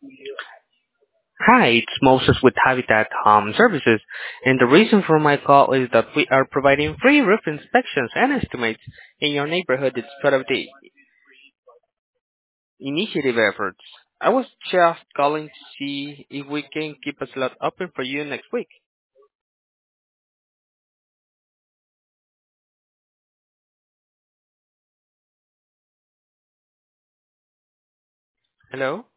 Hi, it's Moses with Habitat Home Services, and the reason for my call is that we are providing free roof inspections and estimates in your neighborhood as part of the initiative efforts. I was just calling to see if we can keep a slot open for you next week. Hello?